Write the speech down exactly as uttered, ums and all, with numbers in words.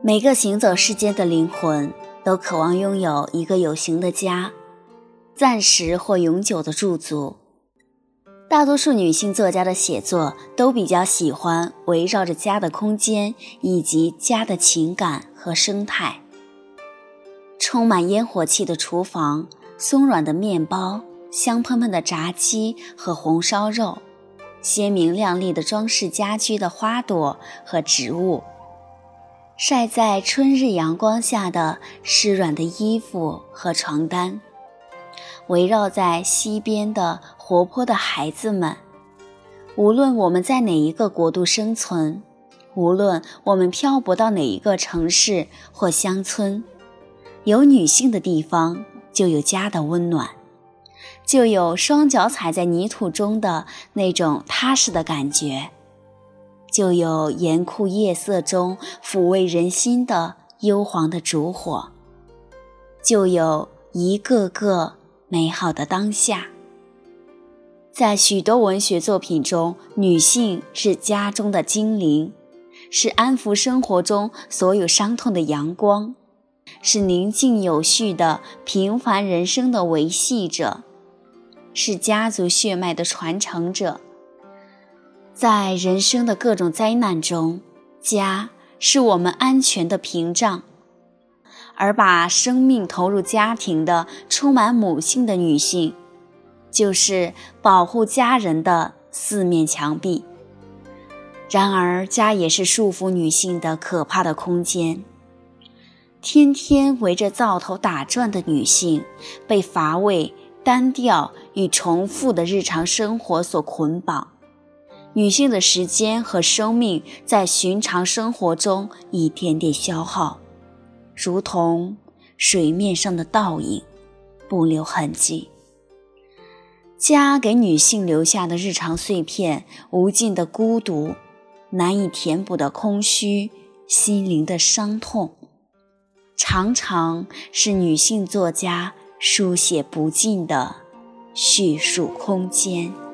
每个行走世间的灵魂都渴望拥有一个有形的家，暂时或永久的驻足。大多数女性作家的写作都比较喜欢围绕着家的空间以及家的情感和生态。充满烟火气的厨房，松软的面包，香喷喷的炸鸡和红烧肉，鲜明亮丽的装饰家居的花朵和植物，晒在春日阳光下的湿软的衣服和床单，围绕在溪边的活泼的孩子们。无论我们在哪一个国度生存，无论我们漂泊到哪一个城市或乡村，有女性的地方就有家的温暖，就有双脚踩在泥土中的那种踏实的感觉，就有严酷夜色中抚慰人心的幽黄的烛火，就有一个个美好的当下。在许多文学作品中，女性是家中的精灵，是安抚生活中所有伤痛的阳光，是宁静有序的平凡人生的维系者，是家族血脉的传承者。在人生的各种灾难中，家是我们安全的屏障，而把生命投入家庭的充满母性的女性，就是保护家人的四面墙壁。然而，家也是束缚女性的可怕的空间。天天围着灶头打转的女性，被乏味、单调与重复的日常生活所捆绑。女性的时间和生命在寻常生活中一点点消耗，如同水面上的倒影，不留痕迹。家给女性留下的日常碎片，无尽的孤独，难以填补的空虚，心灵的伤痛，常常是女性作家书写不尽的叙述空间。